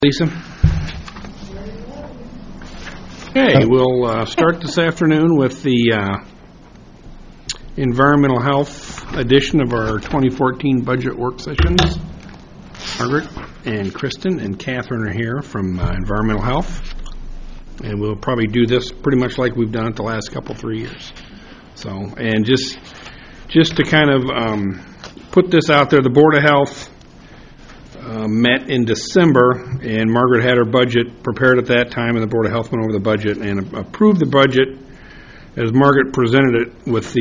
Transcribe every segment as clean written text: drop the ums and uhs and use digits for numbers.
Lisa? Okay, we'll start this afternoon with the environmental health edition of our 2014 budget work sessions. Margaret and Kristen and Catherine are here from environmental health, and we'll probably do this pretty much like we've done it the last couple, 3 years. So, and just to kind of put this out there, the Board of Health met in December, and Margaret had her budget prepared at that time, and the Board of Health went over the budget and approved the budget as Margaret presented it with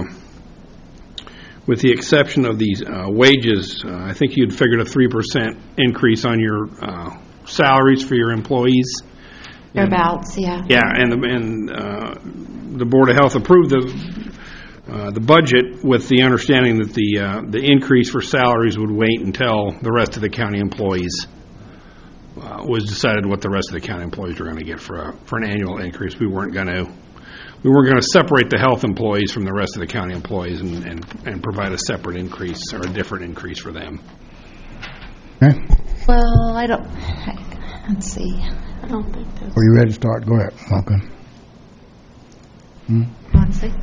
the exception of these wages. I think you'd figured a 3% increase on your salaries for your employees. Thereabouts, yeah. Yeah, and the Board of Health approved the budget with the understanding that the increase for salaries would wait until the rest of the county employees was decided what the rest of the county employees were going to get for an annual increase. We weren't going to separate the health employees from the rest of the county employees and provide a separate increase or a different increase for them. Okay. Well, let's see. I don't think that's... Are you ready to start? Go ahead. Okay. Let's see.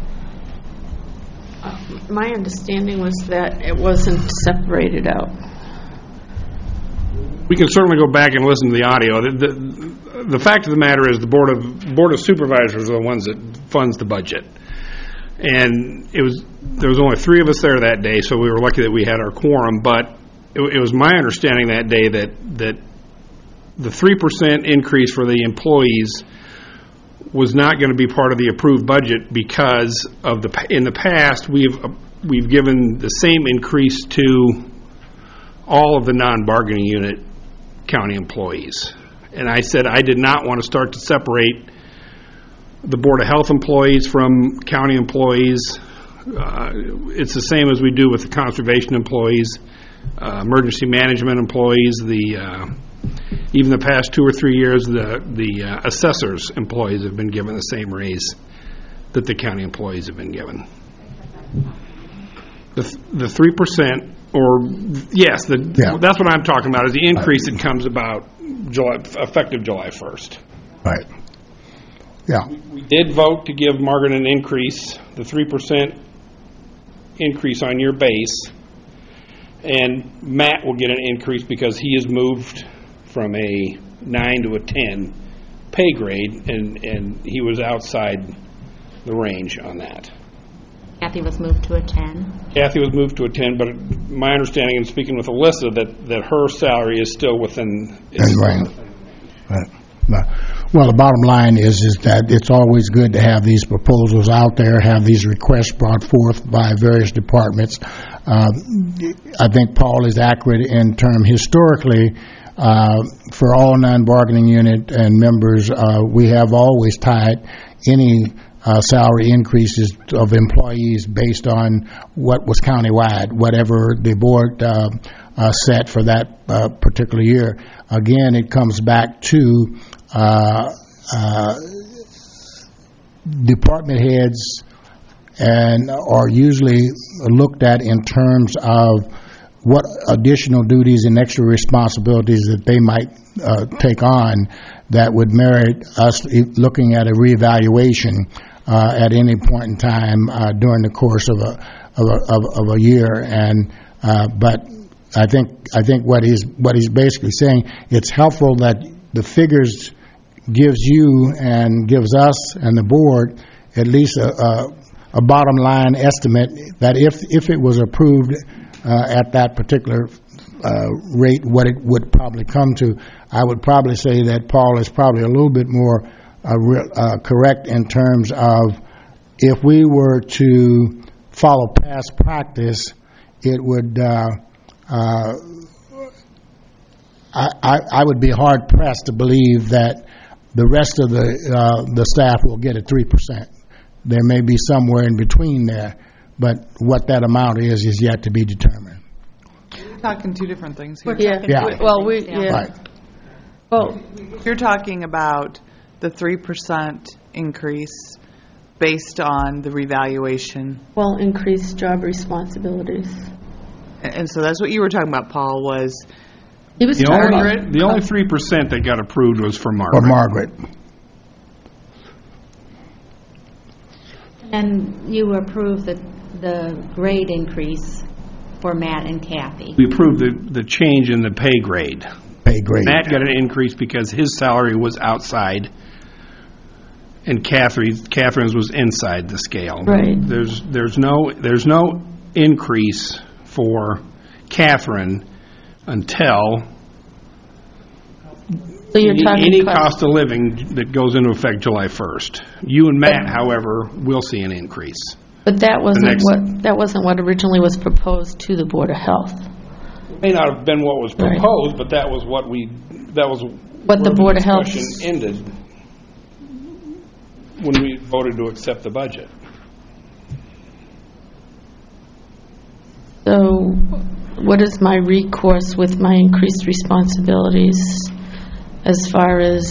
My understanding was that it wasn't separated out. We can certainly go back and listen to the audio. The fact of the matter is the Board of Supervisors are the ones that funds the budget. And there was only 3 of us there that day, so we were lucky that we had our quorum. But it was my understanding that day that the 3% increase for the employees was not going to be part of the approved budget because of in the past we've given the same increase to all of the non-bargaining unit county employees. And I said I did not want to start to separate the Board of Health employees from county employees. It's the same as we do with the conservation employees, emergency management employees, even the past 2 or 3 years, the assessors' employees have been given the same raise that the county employees have been given. The 3%, that's what I'm talking about, is the increase that comes about effective July 1st. Right. Yeah. We did vote to give Margaret an increase, the 3% increase on your base, and Matt will get an increase because he has moved from a 9 to a 10 pay grade, and he was outside the range on that. Kathy was moved to a 10. Kathy was moved to a 10, but my understanding, and speaking with Alyssa, that her salary is still within. Right. Well, the bottom line is that it's always good to have these proposals out there, have these requests brought forth by various departments. I think Paul is accurate in term historically. For all non-bargaining unit and members, we have always tied any salary increases of employees based on what was countywide, whatever the board set for that particular year. Again, it comes back to department heads and are usually looked at in terms of what additional duties and extra responsibilities that they might take on that would merit us looking at a reevaluation at any point in time during the course of a year. And but I think what he's basically saying, it's helpful that the figures gives you and gives us and the board at least a bottom line estimate that if it was approved at that particular rate, what it would probably come to. I would probably say that Paul is probably a little bit more correct in terms of if we were to follow past practice, it would. I would be hard pressed to believe that the rest of the staff will get a 3%. There may be somewhere in between there. But what that amount is yet to be determined. We're talking 2 different things here. Yeah. Right. Well, You're talking about the 3% increase based on the revaluation. well, increased job responsibilities. And so that's what you were talking about, Paul, was He was The talking only 3% that got approved was for For Margaret. Margaret? And you approved the grade increase for Matt and Kathy. We approved the change in the pay grade. Pay grade. Matt got an increase because his salary was outside, and Catherine's was inside the scale. Right. There's no increase for Catherine until So you're talking any cost of living that goes into effect July 1st. You and Matt, however, will see an increase. But that next- wasn't what originally was proposed to the Board of Health. May not have been what was Right. proposed, but that was What where the Board of Health. discussion ended when we voted to accept the budget. So what is my recourse with my increased responsibilities as far as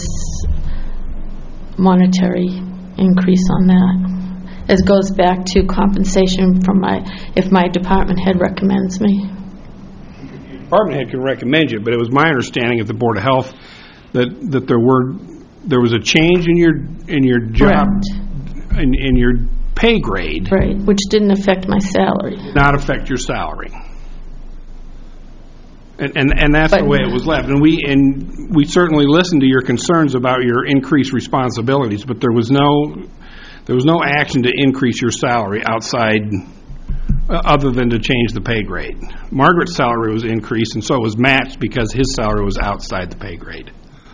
monetary increase on that? It goes back to compensation from if my department head recommends me. Department head can recommend you, but it was my understanding at the Board of Health that there was a change in your job, Correct. in your pay grade, Right, which didn't affect my salary. not affect your salary. And that's the But- way it was left. And we certainly listened to your concerns about your increased responsibilities, but there was no action to increase your salary outside, other than to change the pay grade. Margaret's salary was increased, and so was Matt's because his salary was outside the pay grade.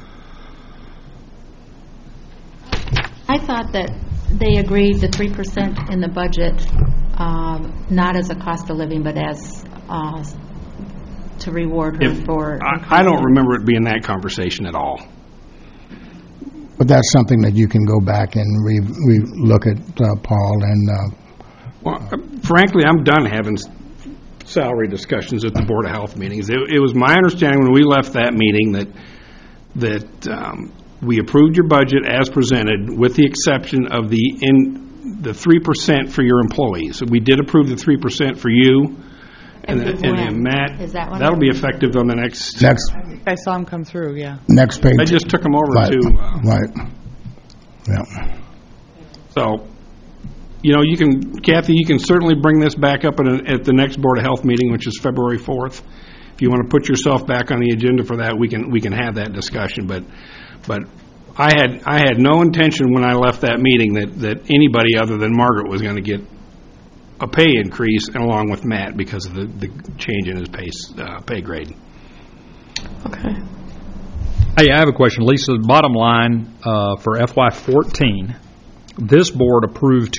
I thought that they agreed the 3% in the budget, not as a cost of living, but as to reward her for. I don't remember it being that conversation at all. But that's something that you can go back and look at, Paul, and Well, frankly, I'm done having salary discussions at the Board of Health meetings. It was my understanding when we left that meeting that we approved your budget as presented, with the exception of the 3% for your employees. We did approve the 3% for you, and then Matt. Is that one? That'll be effective on the next. I saw them come through, yeah. next page. I just took them over Right, to. right. Yeah. So, Kathy, you can certainly bring this back up at the next Board of Health meeting, which is February 4th. If you want to put yourself back on the agenda for that, we can have that discussion. But I had no intention when I left that meeting that anybody other than Margaret was going to get a pay increase, and along with Matt, because of the change in his pay grade. Okay. Hey, I have a question. Lisa, the bottom line for FY14, this board approved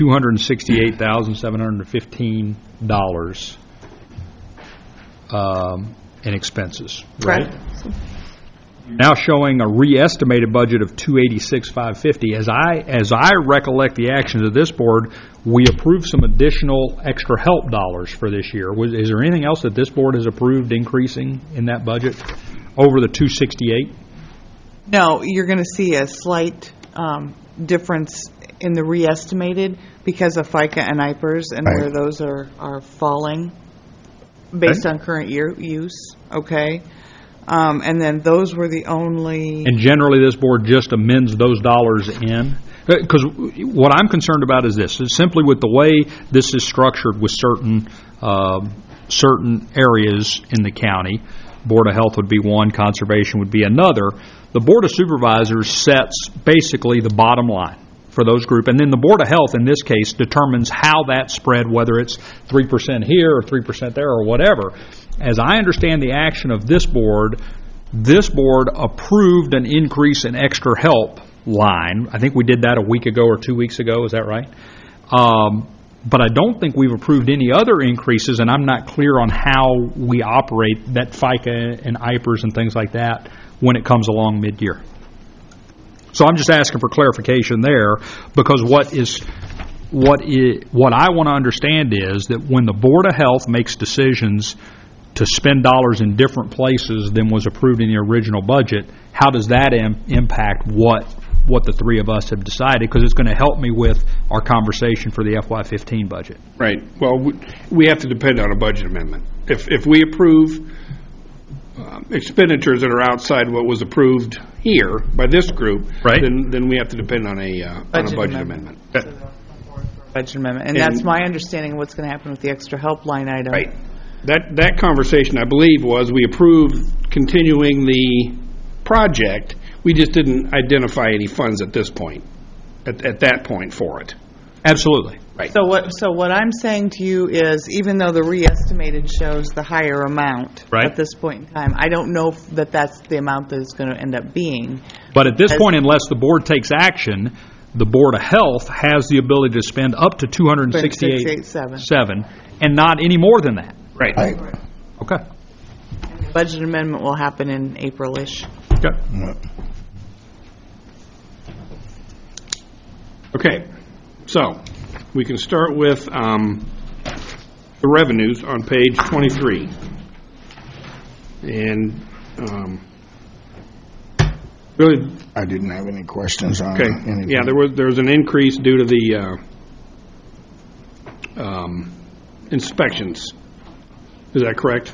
$268,715 in expenses, right? Now showing a re-estimated budget of $286,550. As I recollect the actions of this board, we approved some additional extra help dollars for this year. Is there anything else that this board has approved increasing in that budget over the 268? No, you're going to see a slight difference in the re-estimated because of FICA and IPERS and where those are falling based on current year use, okay? And then those were the only... And generally, this board just amends those dollars in? Because what I'm concerned about is this. It's simply with the way this is structured with certain areas in the county. Board of Health would be one, Conservation would be another. The Board of Supervisors sets basically the bottom line for those groups, and then the Board of Health, in this case, determines how that spread, whether it's 3% here or 3% there or whatever. As I understand the action of this board approved an increase in extra help line. I think we did that a week ago or 2 weeks ago. Is that right? But I don't think we've approved any other increases, and I'm not clear on how we operate that FICA and IPERS and things like that when it comes along mid-year. So I'm just asking for clarification there, because what I want to understand is that when the Board of Health makes decisions to spend dollars in different places than was approved in the original budget, how does that impact what the three of us have decided? Because it's going to help me with our conversation for the FY15 budget. Right. Well, we have to depend on a budget amendment. If we approve expenditures that are outside what was approved here by this group, Right. then we have to depend on a budget Budget amendment. Budget amendment, and that's my understanding of what's going to happen with the extra help line item. Right. That conversation, I believe, was we approved continuing the project. We just didn't identify any funds at this point, at that point for it. Absolutely. So what I'm saying to you is, even though the re-estimated shows the higher amount Right. at this point in time, I don't know that that's the amount that it's going to end up being. But at this point, unless the board takes action, the Board of Health has the ability to spend up to $268,700 and not any more than that. Right. Okay. Budget amendment will happen in April-ish. Okay. Okay, so we can start with the revenues on page 23. And really, I didn't have any questions on okay, anything. yeah, there was an increase due to the inspections. Is that correct?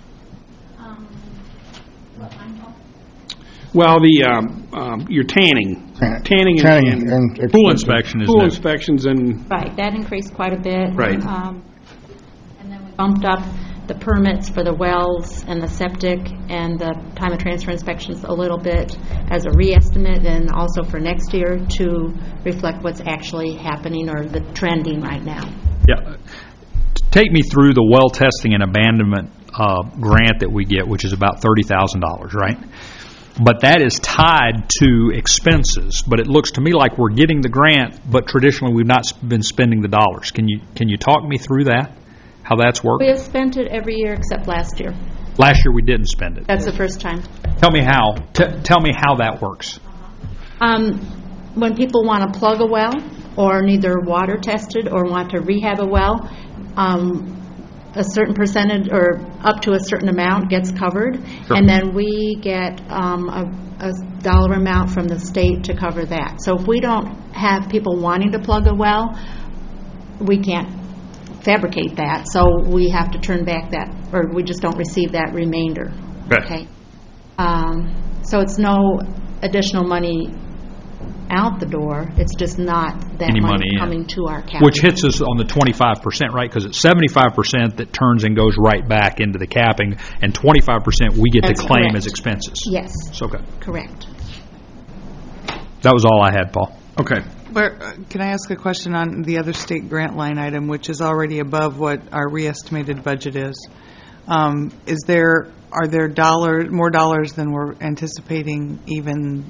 Well, your tanning and Pool inspection is pool new. inspections and Right, that increased quite a bit. Right. And then we bumped up the permits for the wells and the septic and the time of transfer inspections a little bit as a re-estimate, and also for next year to reflect what's actually happening or the trending right now. Yeah. Take me through the well testing and abandonment grant that we get, which is about $30,000, right? But that is tied to expenses. But it looks to me like we're getting the grant, but traditionally we've not been spending the dollars. Can you talk me through that? How that's worked? We have spent it every year except last year. Last year we didn't spend it. That's the first time. Tell me how. Tell me how that works. When people want to plug a well or need their water tested or want to rehab a well, a certain percentage or up to a certain amount gets covered, Sure. and then we get a dollar amount from the state to cover that. So if we don't have people wanting to plug a well, we can't fabricate that, so we have to turn back that, or we just don't receive that remainder. Okay. So it's no additional money out the door, it's just not that Any money money in. coming to our capital. Which hits us on the 25%, right? Because it's 75% that turns and goes right back into the capping, and 25% we get That's to claim correct. as expenses. Yes, So, okay. correct. That was all I had, Paul. okay. Can I ask a question on the other state grant line item, which is already above what our re-estimated budget is? Are there more dollars than we're anticipating even?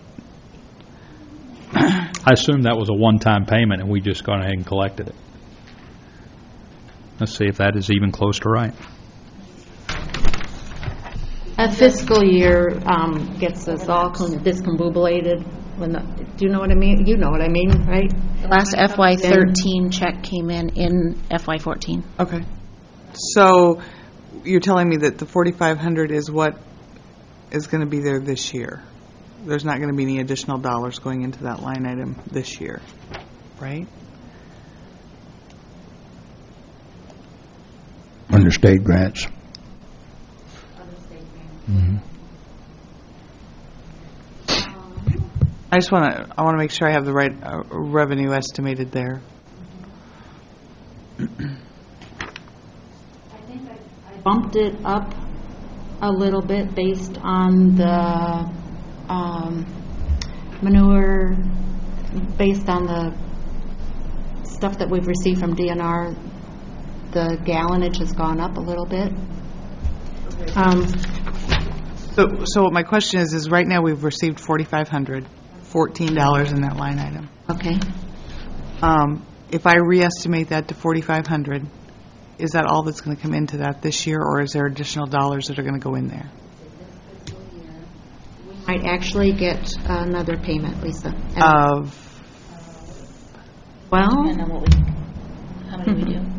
I assume that was a one-time payment, and we just gone ahead and collected it. Let's see if that is even close to right. A fiscal year gets us all discombobulated. Do you know what I mean? You know what I mean, right? Last FY13 check came in FY14. Okay. So you're telling me that the 4,500 is what is going to be there this year? There's not going to be any additional dollars going into that line item this year, right? Under state grants. I want to make sure I have the right revenue estimated there. I think I bumped it up a little bit based on the manure, based on the stuff that we've received from DNR. The gallonage has gone up a little bit. So what my question is right now we've received $4,500, $14 in that line item. Okay. If I re-estimate that to $4,500, is that all that's going to come into that this year, or is there additional dollars that are going to go in there? Might actually get another payment, Lisa. Of Well, And then how many we do?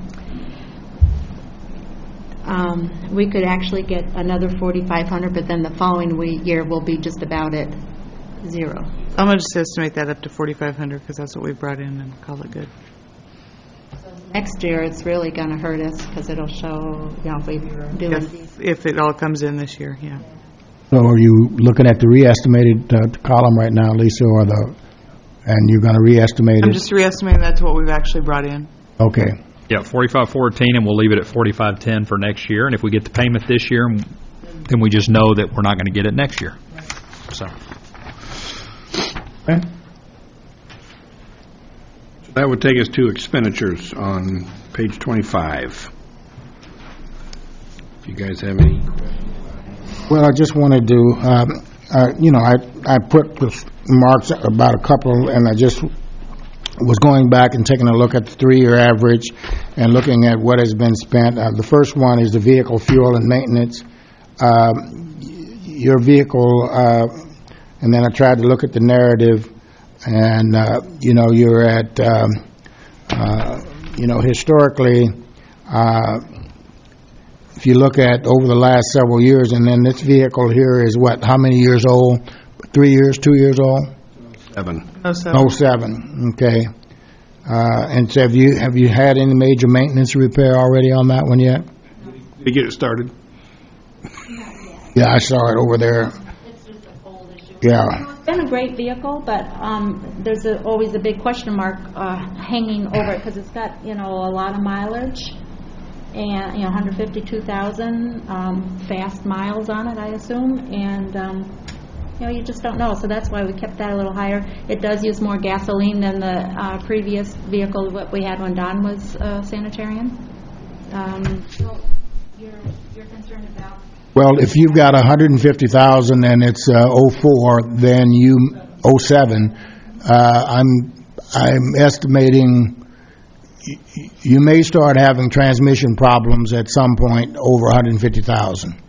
we could actually get another 4,500, but then the following year will be just about at zero. I'm going to just estimate that up to $4,500 because that's what we brought in and call it good. So Next year, it's really going to hurt us because it'll show, if we do indeed. If it all comes in this year, yeah. So are you looking at the re-estimated column right now, Lisa, and you're going to re-estimate I'm it? just re-estimating that to what we've actually brought in. Okay. Yeah, 4514, and we'll leave it at 4510 for next year. And if we get the payment this year, then we just know that we're not going to get it next year. So. Okay. That would take us to expenditures on page 25. If you guys have any. Well, I just wanted to, I put the marks about a couple, and I just was going back and taking a look at the 3-year average and looking at what has been spent. The first one is the vehicle fuel and maintenance. Your vehicle, and then I tried to look at the narrative, and, you're at, historically, if you look at over the last several years, and then this vehicle here is what, how many years old? 3 years, 2 years old? 7. 07, okay. And so have you had any major maintenance repair already on that one yet? Did you get it started? Yeah, I saw it over there. It's just a old issue. Yeah. It's been a great vehicle, but there's always a big question mark hanging over it because it's got, a lot of mileage and, 152,000 fast miles on it, I assume, and you just don't know. So that's why we kept that a little higher. It does use more gasoline than the previous vehicle, what we had when Don was sanitarian. So you're concerned about? Well, if you've got 150,000 and it's 04, then 07, I'm estimating you may start having transmission problems at some point over 150,000.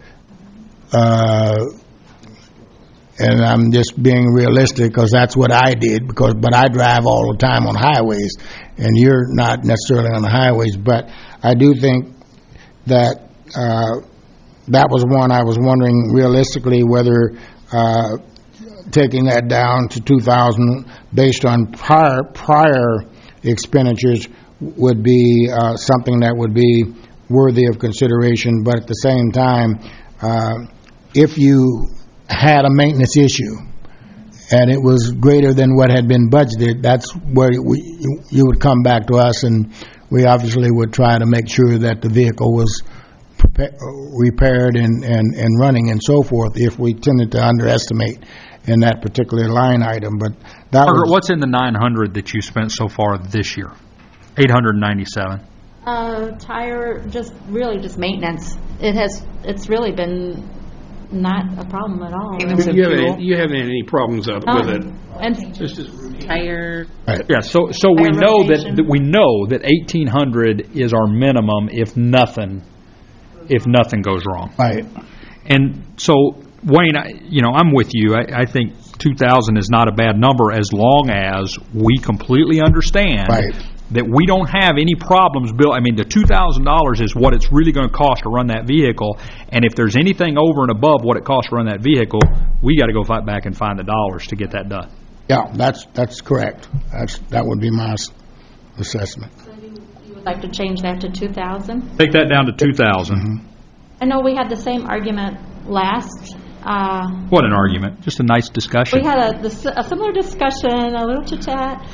And I'm just being realistic because that's what I did. But I drive all the time on highways, and you're not necessarily on the highways. But I do think that that was one I was wondering realistically whether taking that down to 2,000 based on prior expenditures would be something that would be worthy of consideration. But at the same time, if you had a maintenance issue and it was greater than what had been budgeted, that's where you would come back to us, and we obviously would try to make sure that the vehicle was repaired and running and so forth if we tended to underestimate in that particular line item. But that Margaret, what's in the 900 that you spent so far this year? 897. Tire, just maintenance. It's really been not a problem at all. You haven't had any problems with it. And It's just Tire. Yeah, so we know that 1,800 is our minimum if nothing goes wrong. right. And so, Wayne, I'm with you. I think 2,000 is not a bad number as long as we completely understand Right. that we don't have any problems built. I mean, the $2,000 is what it's really going to cost to run that vehicle, and if there's anything over and above what it costs to run that vehicle, we got to go fight back and find the dollars to get that done. Yeah, that's correct. That would be my assessment. you would like to change that to 2,000? Take that down to 2,000. I know we had the same argument last. What an argument. Just a nice discussion. We had a similar discussion, a little chit-chat,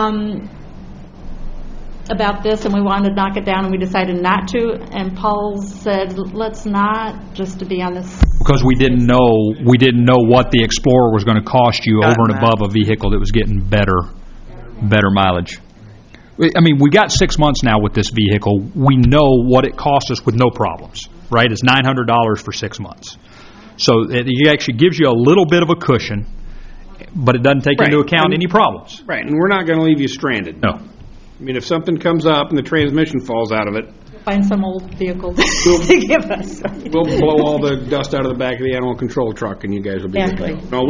about this, and we wanted to knock it down, and we decided not to, and Paul said, let's not, just to be on this. Because we didn't know what the Explorer was going to cost you over and above a vehicle that was getting better mileage. I mean, we got 6 months now with this vehicle. We know what it cost us with no problems, right? It's $900 for 6 months. So it actually gives you a little bit of a cushion, but it doesn't take into account any problems. Right, and we're not going to leave you stranded. No. I mean, if something comes up and the transmission falls out of it, Find some old vehicle to give us. we'll blow all the dust out of the back of the animal control truck, and you guys will be good to go. No,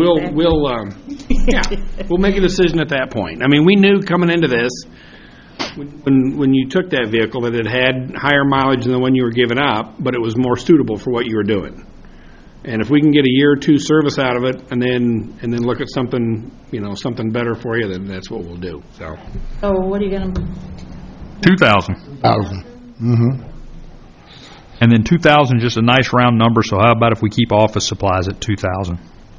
we'll make a decision at that point. I mean, we knew coming into this, when you took that vehicle, that it had higher mileage than the one you were giving up, but it was more suitable for what you were doing. And if we can get a year or two service out of it, and then look at something, something better for you, then that's what we'll do. So So what are you going to 2,000. 1,000. Mm-hmm. And then 2,000, just a nice round number, so how about if we keep office supplies at 2,000?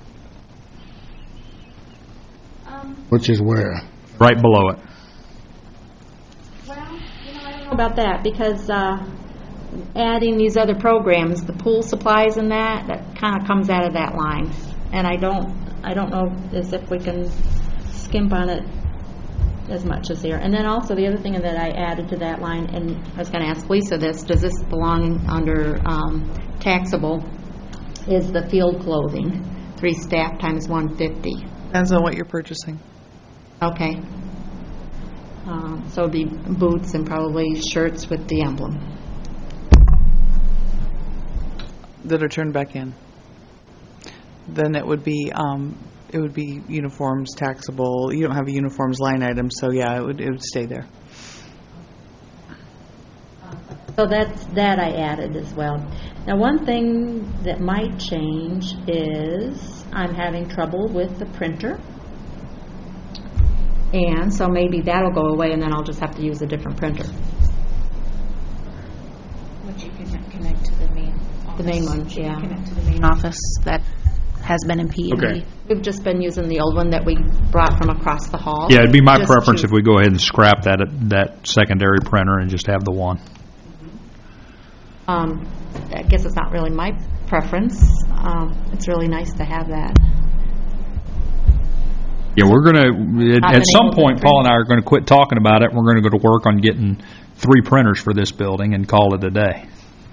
Which is where? Right below it. Well, I don't know about that, because adding these other programs, the pool supplies and that kind of comes out of that line. And I don't know as if we can skimp on it as much as here. And then also the other thing that I added to that line, and I was going to ask Lisa this, does this belong under taxable, is the field clothing, 3 staff times 150. Depends on what you're purchasing. Okay. So it'd be boots and probably shirts with the emblem. That are turned back in. Then it would be uniforms taxable. You don't have a uniforms line item, so yeah, it would stay there. So that I added as well. Now, one thing that might change is I'm having trouble with the printer. And so maybe that'll go away, and then I'll just have to use a different printer. Which you can connect to the main office. The main one, yeah. Connect to the main office that has been in PED. Okay. We've just been using the old one that we brought from across the hall. Yeah, it'd be my Just preference to- if we go ahead and scrap that secondary printer and just have the one. I guess it's not really my preference. It's really nice to have that. Yeah, we're going to, Not at been some able to point, print. Paul and I are going to quit talking about it. We're going to go to work on getting 3 printers for this building and call it a day.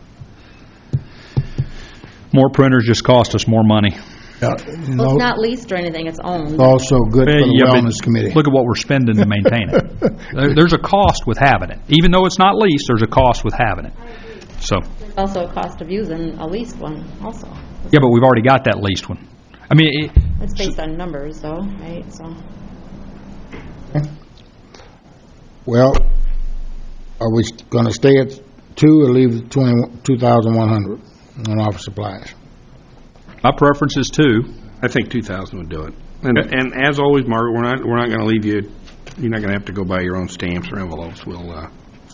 More printers just cost us more money. Well, it's not leased or anything, it's owned. Also good for the Yeah, but wellness committee. Look at what we're spending to maintain it. There's a cost with having it. Even though it's not leased, there's a cost with having it. So, There's also a cost of using a leased one also. yeah, but we've already got that leased one. I mean, It's based on numbers though, right? So Well, are we going to stay at 2 or leave 2,100 on office supplies? my preference is 2. I think 2,000 would do it. And as always, Margaret, we're not going to leave you. You're not going to have to go buy your own stamps or envelopes. We'll.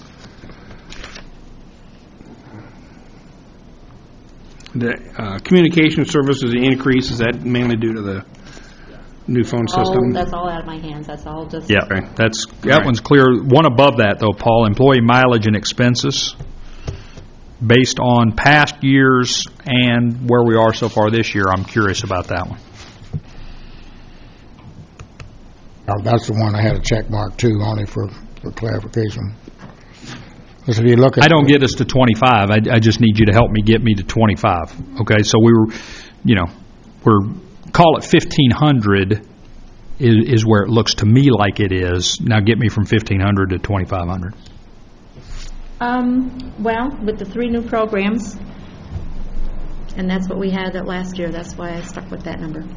The communication services increase, is that mainly due to the new phone system? that's all out of my hands. That's all just. Yeah, Okay. that one's clear. One above that, though, Paul, employee mileage and expenses, based on past years and where we are so far this year. I'm curious about that one. That's the one I had a check mark too, only for clarification. Because if you look at... I don't get us to 25. I just need you to help me get me to 25. Okay, so we're call it 1,500 is where it looks to me like it is. Now get me from 1,500 to 2,500. Well, with the 3 new programs, and that's what we had that last year. That's why I stuck with that number.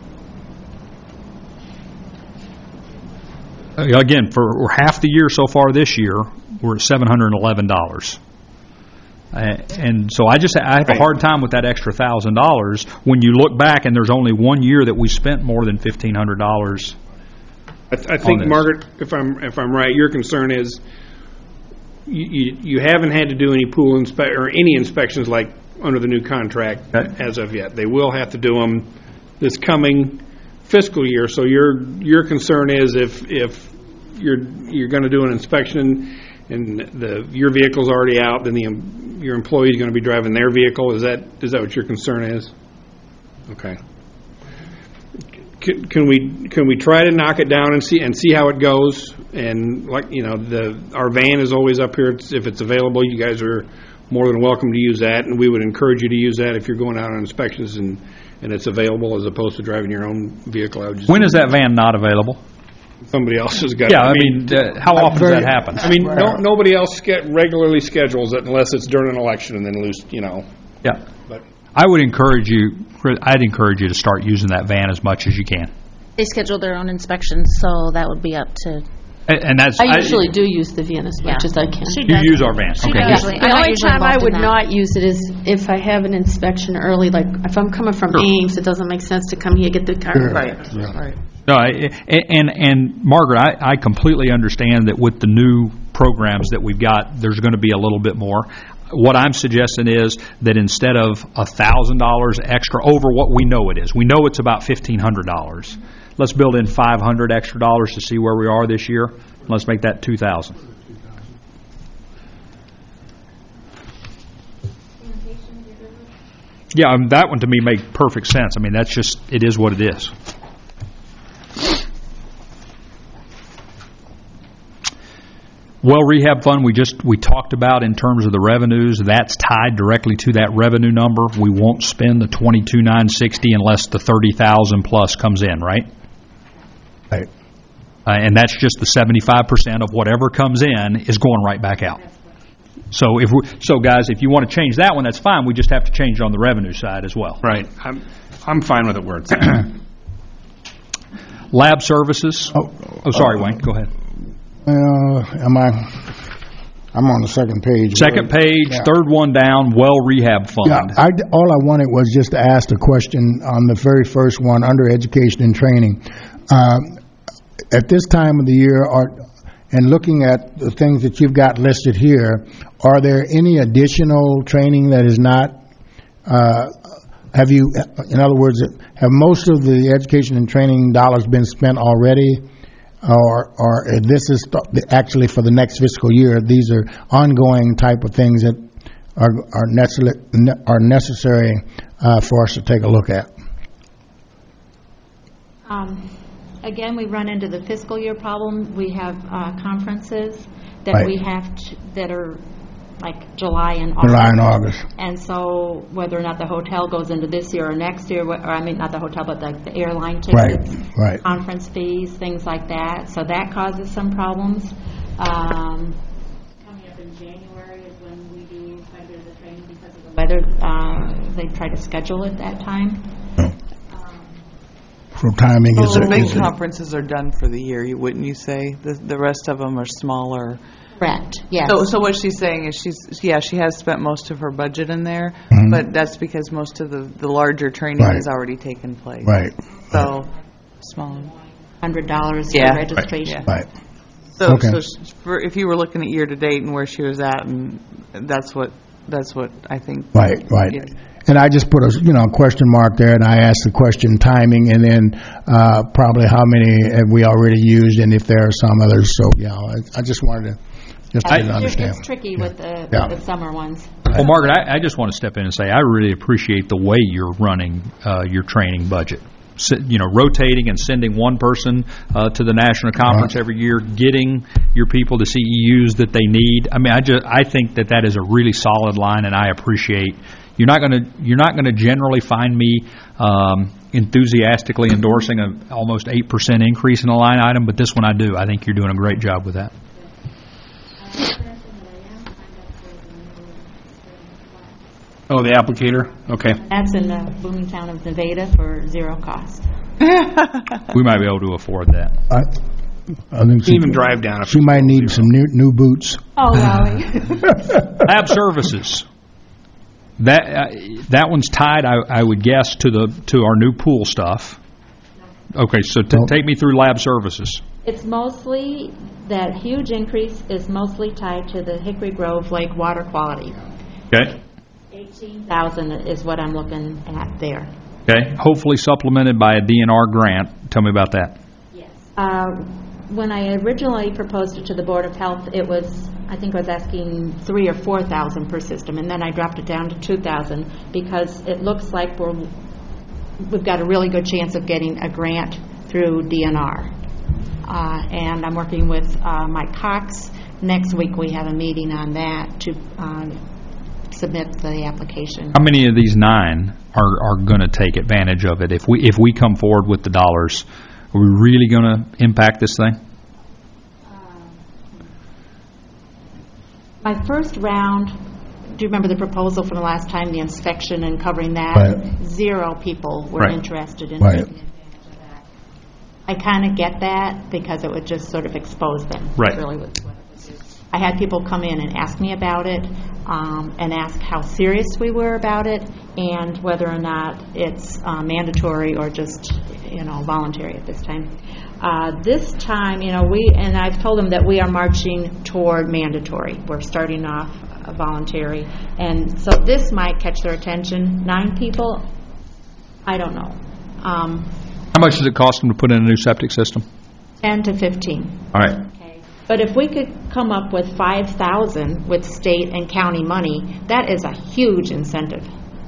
Again, for half the year so far this year, we're at $711. And so I have a hard time with that extra $1,000 when you look back and there's only 1 year that we spent more than $1,500. I think, Margaret, if I'm right, your concern is you haven't had to do any pool or any inspections like under the new contract as of yet. They will have to do them this coming fiscal year. So your concern is if you're going to do an inspection and your vehicle's already out, then your employee's going to be driving their vehicle. Is that what your concern is? Okay. Can we try to knock it down and see how it goes? And our van is always up here. If it's available, you guys are more than welcome to use that, and we would encourage you to use that if you're going out on inspections and it's available as opposed to driving your own vehicle. When is that van not available? Somebody else has got it. Yeah, I mean, how often does that happen? I mean, nobody else regularly schedules it unless it's during an election and then Yeah. But I'd encourage you to start using that van as much as you can. They schedule their own inspections, so that would be up to And that's... I usually do use the van as much as I can. She You does. use our van. She Okay, does. good. I'm The not only usually time I involved in would that. not use it is if I have an inspection early, like if I'm coming from Ames, it doesn't make sense to come here, get the car. Right, right. No, and Margaret, I completely understand that with the new programs that we've got, there's going to be a little bit more. What I'm suggesting is that instead of $1,000 extra over what we know it is, we know it's about $1,500. Let's build in $500 extra dollars to see where we are this year. Let's make that $2,000. Yeah, that one to me made perfect sense. I mean, that's just, it is what it is. Well, rehab fund, we talked about in terms of the revenues. That's tied directly to that revenue number. We won't spend the $22,960 unless the $30,000 plus comes in, right? Right. And that's just the 75% of whatever comes in is going right back out. So guys, if you want to change that one, that's fine. We just have to change it on the revenue side as well. Right. I'm fine with it where it's at. Lab services. Oh, sorry, Wayne. Go ahead. I'm on the second page. Second page, Yeah. third one down, well rehab fund. Yeah, all I wanted was just to ask the question on the very first one, under education and training. At this time of the year, and looking at the things that you've got listed here, are there any additional training that is not, have you, in other words, have most of the education and training dollars been spent already? Or this is actually for the next fiscal year? These are ongoing type of things that are necessary for us to take a look at. Again, we run into the fiscal year problem. We have conferences that Right. we have that are like July and August. July and August. And so whether or not the hotel goes into this year or next year, or I mean, not the hotel, but the airline tickets, Right. conference fees, things like that. So that causes some problems. Coming up in January is when we do quite a bit of the training because of the weather. They try to schedule it that time. So timing is The big is conferences are done for the year, wouldn't you say? The rest of them are smaller. Correct, yes. So what she's saying is she has spent most of her budget in there, but that's because most of the larger training Right. has already taken place. Right. So, smaller. $100 Yeah. for registration. Right. So, Okay. if you were looking at year to date and where she was at, and that's what I think. Right. Yeah. And I just put a question mark there, and I asked the question timing, and then probably how many have we already used, and if there are some others. So yeah, I just wanted to get to understand. It's tricky with the summer ones. Well, Margaret, I just want to step in and say I really appreciate the way you're running your training budget. Rotating and sending one person to the national conference every year, getting your people the CEUs that they need. I mean, I think that is a really solid line, and I appreciate. You're not going to generally find me enthusiastically endorsing an almost 8% increase in a line item, but this one I do. I think you're doing a great job with that. Oh, the applicator? Okay. That's in the booming town of Nevada for zero cost. We might be able to afford that. I think You can even drive down. she might need some new boots. Oh, golly. Lab services. That one's tied, I would guess, to our new pool stuff. Okay, so take me through lab services. It's mostly, that huge increase is mostly tied to the Hickory Grove Lake water quality. Okay. 18,000 is what I'm looking at there. Okay. Hopefully supplemented by a DNR grant. Tell me about that. Yes. When I originally proposed it to the Board of Health, I was asking 3,000 or 4,000 per system, and then I dropped it down to 2,000 because it looks like we've got a really good chance of getting a grant through DNR. And I'm working with Mike Cox. Next week we have a meeting on that to submit the application. How many of these 9 are going to take advantage of it? If we come forward with the dollars, are we really going to impact this thing? My first round, do you remember the proposal from the last time, the inspection and covering that? Right. 0 people were Right. interested in Right. taking advantage of that. I kind of get that, because it would just sort of expose them. Right. Really what it would do. I had people come in and ask me about it, and ask how serious we were about it, and whether or not it's mandatory or just, voluntary at this time. This time, and I've told them that we are marching toward mandatory. We're starting off voluntary, and so this might catch their attention. 9 people, I don't know. How much does it cost them to put in a new septic system? 10 to 15. All right. Okay. But if we could come up with 5,000 with state and county money, that is a huge incentive.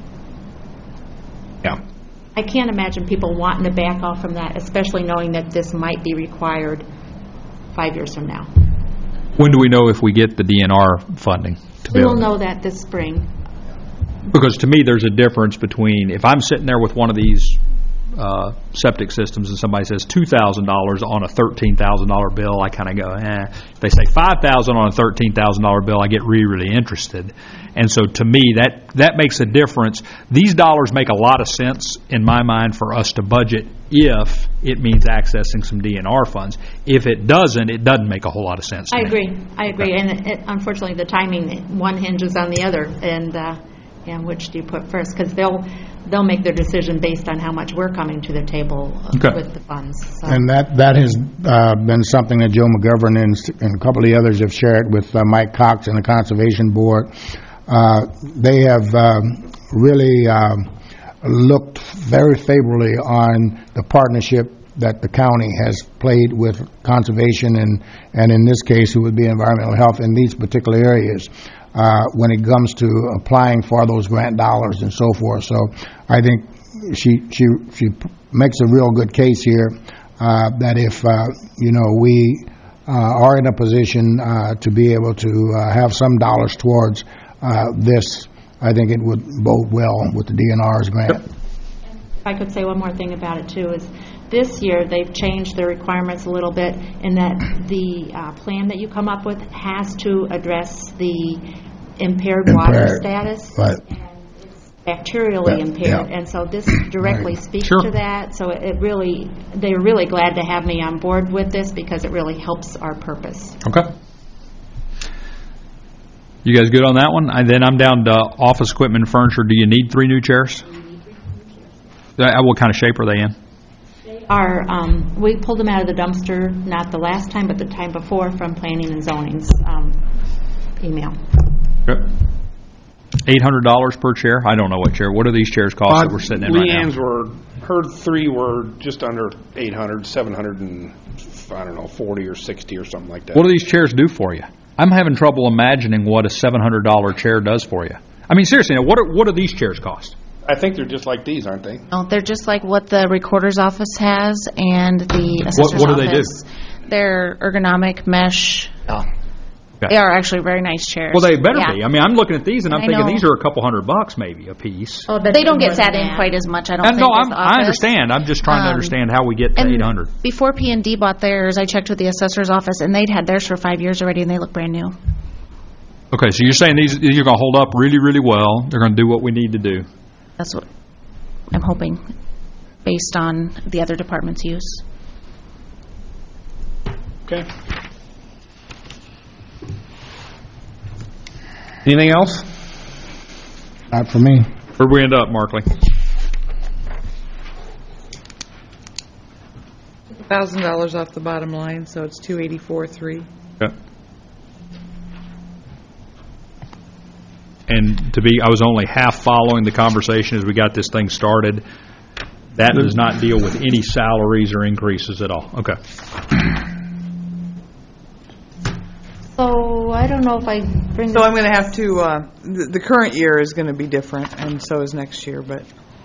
Yeah. I can't imagine people wanting to back off from that, especially knowing that this might be required 5 years from now. When do we know if we get the DNR funding? We will know that this spring. Because to me, there's a difference between, if I'm sitting there with one of these septic systems and somebody says $2,000 on a $13,000 bill, I kind of go, eh. If they say $5,000 on a $13,000 bill, I get really, really interested. And so to me, that makes a difference. These dollars make a lot of sense in my mind for us to budget if it means accessing some DNR funds. If it doesn't make a whole lot of sense to me. I agree. And unfortunately, the timing, one hinges on the other, and which do you put first? Because they'll make their decision based on how much we're coming to the table with the funds. So. And that has been something that Joe McGovern and a couple of the others have shared with Mike Cox and the Conservation Board. They have really looked very favorably on the partnership that the county has played with conservation and in this case, it would be environmental health in these particular areas. When it comes to applying for those grant dollars and so forth. So I think she makes a real good case here that if, we are in a position to be able to have some dollars towards this, I think it would bode well with the DNR's grant. If I could say one more thing about it, too, is this year they've changed their requirements a little bit in that the plan that you come up with has to address the impaired water status. Right. And it's bacterially impaired. Yeah. And so this directly speaks to that. So they're really glad to have me on board with this because it really helps our purpose. Okay. You guys good on that one? Then I'm down to office equipment and furniture. Do you need 3 new chairs? What kind of shape are they in? We pulled them out of the dumpster, not the last time, but the time before, from Planning and Zoning's email. Okay. $800 per chair? I don't know what chair. What do these chairs cost that we're sitting in right now? Leanne's her 3 were just under 800, 700 and, I don't know, 40 or 60 or something like that. What do these chairs do for you? I'm having trouble imagining what a $700 chair does for you. I mean, seriously, now what do these chairs cost? I think they're just like these, aren't they? No, they're just like what the recorder's office has and the assessor's office. What do they do? They're ergonomic mesh. Oh. Okay. They are actually very nice chairs. Well, they better be. I mean, I'm looking at these and I'm thinking know. These are a couple $100 maybe a piece. Oh, they don't get sat in quite as much, I don't think. No, I understand. I'm just trying to understand how we get to 800. Before P&D bought theirs, I checked with the assessor's office, and they'd had theirs for 5 years already, and they look brand new. Okay, so you're saying these are going to hold up really, really well. They're going to do what we need to do. That's what I'm hoping, based on the other department's use. Okay. Anything else? Not for me. Where'd we end up, Markley? $1,000 off the bottom line, so it's $284,300. Okay. And I was only half following the conversation as we got this thing started. That does not deal with any salaries or increases at all. Okay. So I don't know if I bring. So I'm going to have to. The current year is going to be different, and so is next year. But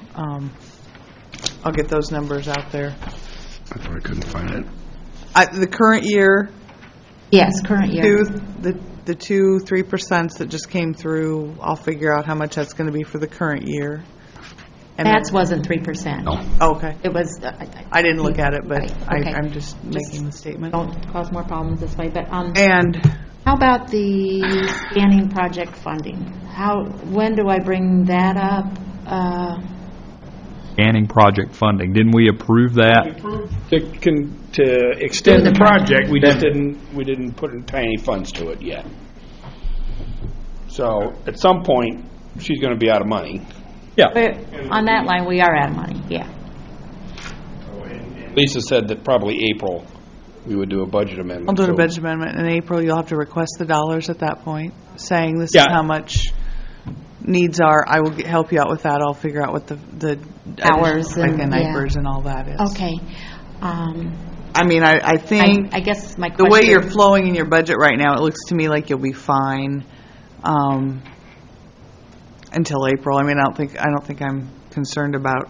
I'll get those numbers out there. I thought I couldn't find it. The current year. Yes, current year. The 3% that just came through, I'll figure out how much that's going to be for the current year. And That wasn't 3%. No. Oh, okay. It was. I didn't look at it, but Right, okay. I'm just making the statement. Don't cause more problems this way, but And how about the scanning project funding? When do I bring that up? Scanning project funding, didn't we approve that? To extend the project, we just didn't put any funds to it yet. So at some point, she's going to be out of money. Yeah. On that line, we are out of money, yeah. Lisa said that probably April, we would do a budget amendment. I'll do a So- budget amendment in April. You'll have to request the dollars at that point, saying this is Yeah. how much needs are. I will help you out with that. I'll figure out what the Hours and, and yeah. diapers and all that is. Okay. I mean, I think I guess my the question... way you're flowing in your budget right now, it looks to me like you'll be fine until April. I mean, I don't think I'm concerned about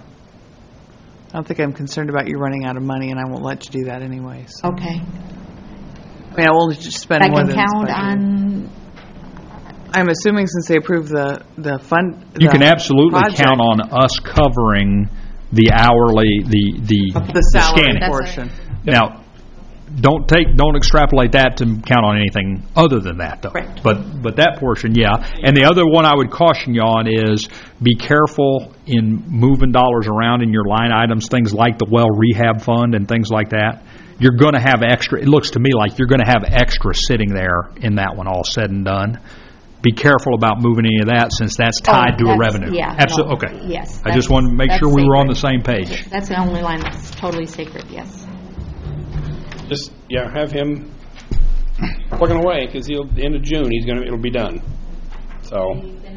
you running out of money, and I won't let you do that anyway. So. Okay. I mean, I will just spend I more can than count budgeted. on, I'm assuming since they approved the fund. You can the absolutely project, count on us covering the hourly, the salary scanning. portion. Now, don't extrapolate that to count on anything other than that, though. Correct. But that portion, yeah. And the other one I would caution you on is be careful in moving dollars around in your line items, things like the well rehab fund and things like that. You're going to have extra. It looks to me like you're going to have extra sitting there in that one, all said and done. Be careful about moving any of that since that's tied to a that's- revenue. yeah, Absolutely. no, Okay. yes, I just that's- wanted to make that's sure we were on the sacred. same page. That's the only line that's totally sacred, yes. Just, have him plugging away, because the end of June, it'll be done. So.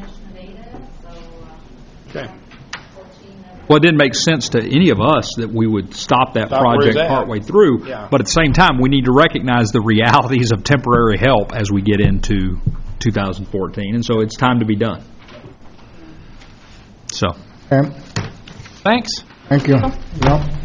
Okay. Well, it didn't make sense to any of us that we would stop that Stop where project it's at. partway through. Yeah. But at the same time, we need to recognize the realities of temporary help as we get into 2014, and so it's time to be done. So, Okay, thanks. thank you. Well,